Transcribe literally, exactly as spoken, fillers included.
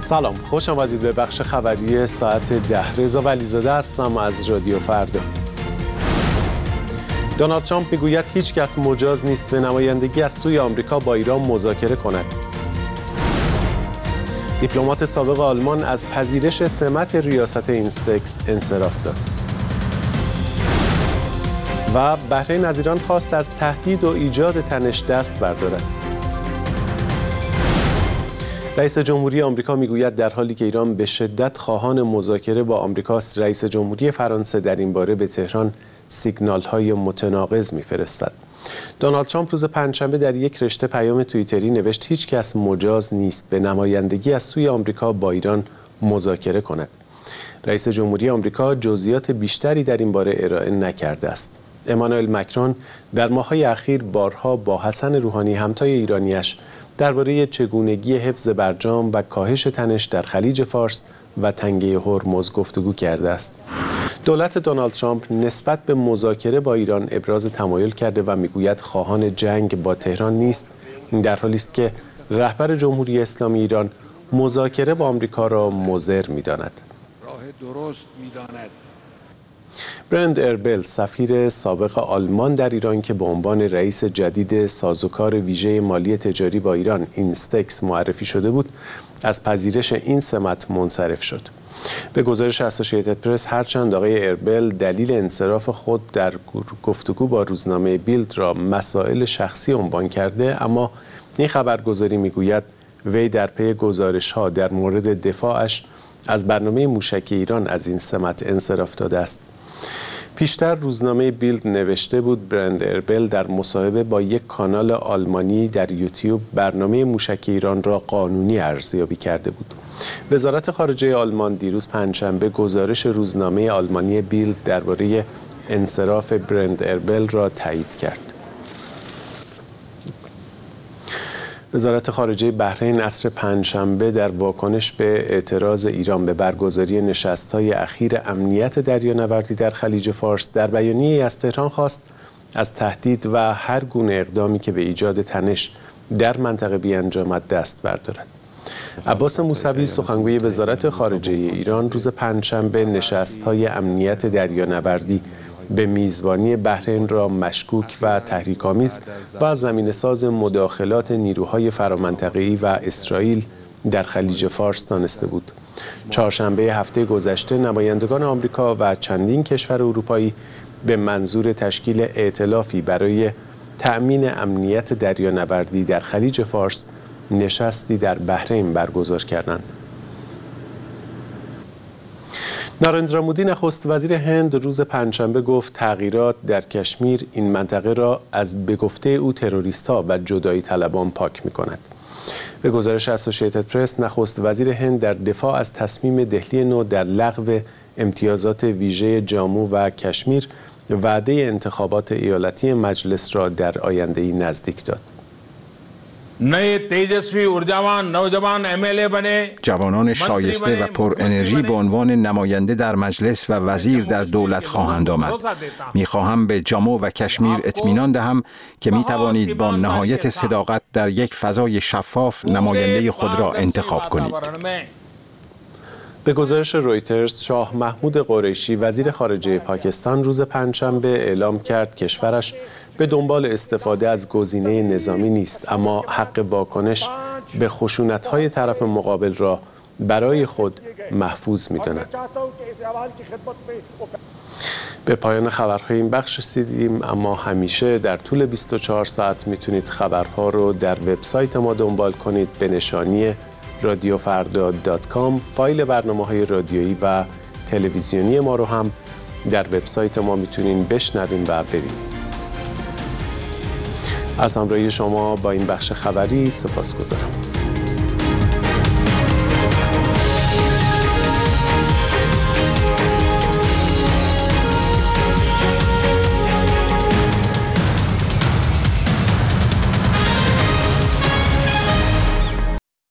سلام، خوش آمدید به بخش خبری ساعت ده. رضا ولیزاده هستم از رادیو فردا. دونالد ترامپ میگوید هیچ کس مجاز نیست به نمایندگی از سوی آمریکا با ایران مذاکره کند. دیپلمات سابق آلمان از پذیرش سمت ریاست اینستکس انصراف داد. و بحرین از ایران خواست از تهدید و ایجاد تنش دست بردارد. رئیس جمهوری آمریکا میگوید در حالی که ایران به شدت خواهان مذاکره با آمریکاست، رئیس جمهوری فرانسه در این باره به تهران سیگنال‌های متناقض می‌فرستد. دونالد ترامپ روز پنجشنبه در یک رشته پیام توییتری نوشت هیچ کس مجاز نیست به نمایندگی از سوی آمریکا با ایران مذاکره کند. رئیس جمهوری آمریکا جزئیات بیشتری در این باره ارائه نکرده است. امانوئل مکرون در ماه‌های اخیر بارها با حسن روحانی همتای ایرانیش درباره چگونگی حفظ برجام و کاهش تنش در خلیج فارس و تنگه هرمز گفتگو کرده است. دولت دونالد ترامپ نسبت به مذاکره با ایران ابراز تمایل کرده و میگوید خواهان جنگ با تهران نیست، در حالی است که رهبر جمهوری اسلامی ایران مذاکره با آمریکا را مضر می‌داند. راه درست می‌داند. برند اربل، سفیر سابق آلمان در ایران که به عنوان رئیس جدید سازوکار ویژه مالی تجاری با ایران اینستکس معرفی شده بود، از پذیرش این سمت منصرف شد. به گزارش اسوسییتد پرس، هرچند آقای اربل دلیل انصراف خود در گفتگو با روزنامه بیلد را مسائل شخصی عنوان کرده، اما این خبرگزاری میگوید وی در پی گزارش‌ها در مورد دفاعش از برنامه موشکی ایران از این سمت انصراف داده است. پیشتر روزنامه بیلد نوشته بود برند اربل در مصاحبه با یک کانال آلمانی در یوتیوب برنامه موشکی ایران را قانونی ارزیابی کرده بود. وزارت خارجه آلمان دیروز پنجشنبه گزارش روزنامه آلمانی بیلد درباره انصراف برند اربل را تایید کرد. وزارت خارجه بحرین عصر پنجشنبه در واکنش به اعتراض ایران به برگزاری نشست‌های اخیر امنیت دریانوردی در خلیج فارس در بیانیه‌ای از تهران خواست از تهدید و هر گونه اقدامی که به ایجاد تنش در منطقه بیانجامد دست بردارد. عباس موسوی، سخنگوی وزارت خارجه ایران، روز پنجشنبه نشست‌های امنیت دریانوردی به میزبانی بحرین را مشکوک و تحریک‌آمیز و زمینه‌ساز مداخلات نیروهای فرامنطقه‌ای و اسرائیل در خلیج فارس دانسته بود. چهارشنبه هفته گذشته نمایندگان آمریکا و چندین کشور اروپایی به منظور تشکیل ائتلافی برای تأمین امنیت دریانوردی در خلیج فارس نشستی در بحرین برگزار کردند. نارندرا مودی، نخست وزیر هند، روز پنجشنبه گفت تغییرات در کشمیر این منطقه را از به گفته او تروریست‌ها و جدایی طلبان پاک می‌کند. به گزارش اسوسییتد پرس، نخست وزیر هند در دفاع از تصمیم دهلی نو در لغو امتیازات ویژه جامو و کشمیر وعده انتخابات ایالتی مجلس را در آینده‌ای نزدیک داد. جوانان شایسته و پر انرژی به عنوان نماینده در مجلس و وزیر در دولت خواهند آمد. می‌خواهم به جامو و کشمیر اطمینان دهم که می توانید با نهایت صداقت در یک فضای شفاف نماینده خود را انتخاب کنید. به گزارش رویترز، شاه محمود قریشی، وزیر خارجه پاکستان، روز پنجشنبه اعلام کرد کشورش به دنبال استفاده از گزینه نظامی نیست، اما حق واکنش به خشونت‌های طرف مقابل را برای خود محفوظ می‌داند. به پایان خبرهای این بخش رسیدیم، اما همیشه در طول بیست و چهار ساعت میتونید خبرها رو در وبسایت ما دنبال کنید به نشانی رادیو فردا دات کام. فایل برنامه‌های رادیویی و تلویزیونی ما رو هم در وبسایت ما میتونین بشنوین و ببینید. از همراهی شما با این بخش خبری سپاسگزارم.